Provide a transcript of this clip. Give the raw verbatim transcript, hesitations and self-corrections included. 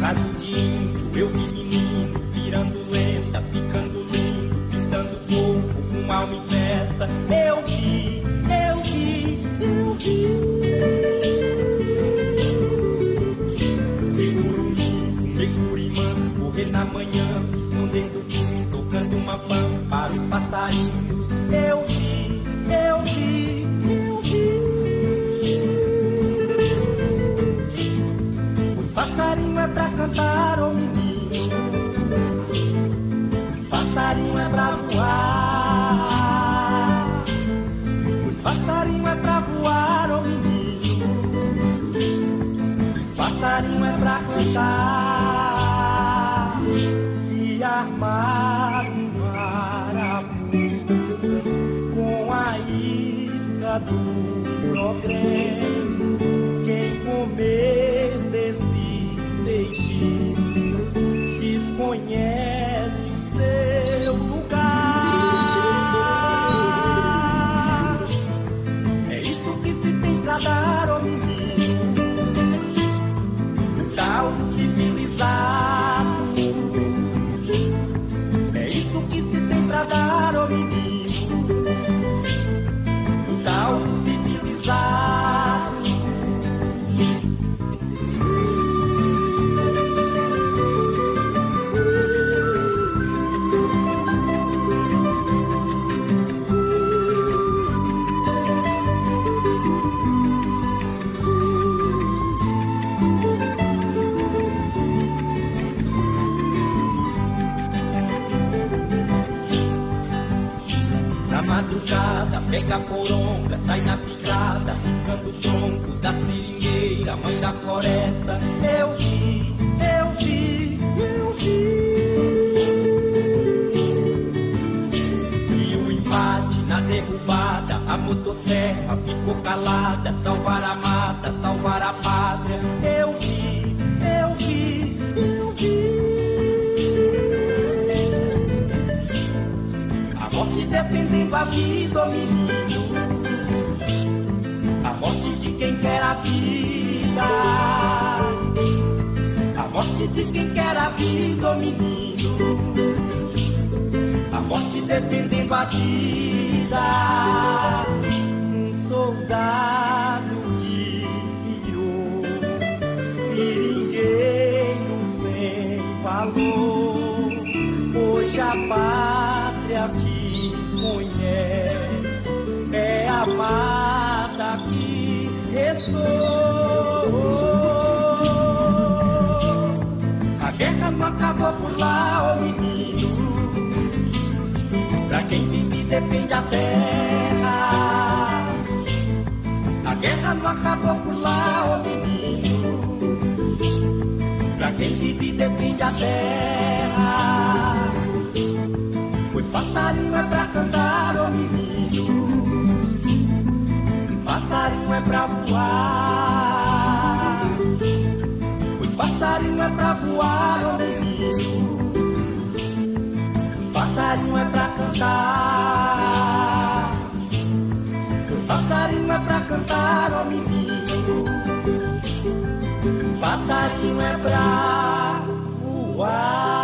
caso de índio, eu vi menino virando lenta, ficando lindo, pintando corpo com alma e festa. Eu vi, eu vi, eu vi. Meigurunim, Meigurimã, correr na manhã, esconder do fim, tocando uma pampa para os passarinhos. Eu vi, eu vi, eu vi. Os passarinhos é pra cantar, ô menino. Passarinho é pra voar. Os passarinhos é pra voar, ô menino. Passarinho é pra cantar. E armar um maravilha com a isca do progresso. Quem comer desse peixinho desconhece seu lugar. É isso que se tem pra dar, ô menino, um tal civilizado. É isso que se tem pra dar, ô menino, um tal civilizado. Madrugada, pega a poronga, sai na picada, arrancando o tronco da seringueira, mãe da floresta. Eu vi, eu vi, eu vi. E o embate na derrubada, a motosserra ficou calada, salvar a mata, salvar a pátria. Eu vi, eu vi, eu vi. A morte defendendo a vida, ô menino. A morte de quem quer a vida. A morte de quem quer a vida, ô menino. A morte defendendo a vida. Um soldado que virou seringueiro sem valor. Hoje a pátria que conhece é a mata que restou. A guerra não acabou por lá, ô menino. Pra quem vive defende a terra. A guerra não acabou por lá, ô menino. Pra quem vive defende a terra. Pois passarinho é pra cantar, ô menino. Passarinho é pra voar. Pois passarinho é pra voar, ô menino. Passarinho é pra cantar. Pois passarinho é pra cantar, ô menino. Passarinho é pra voar.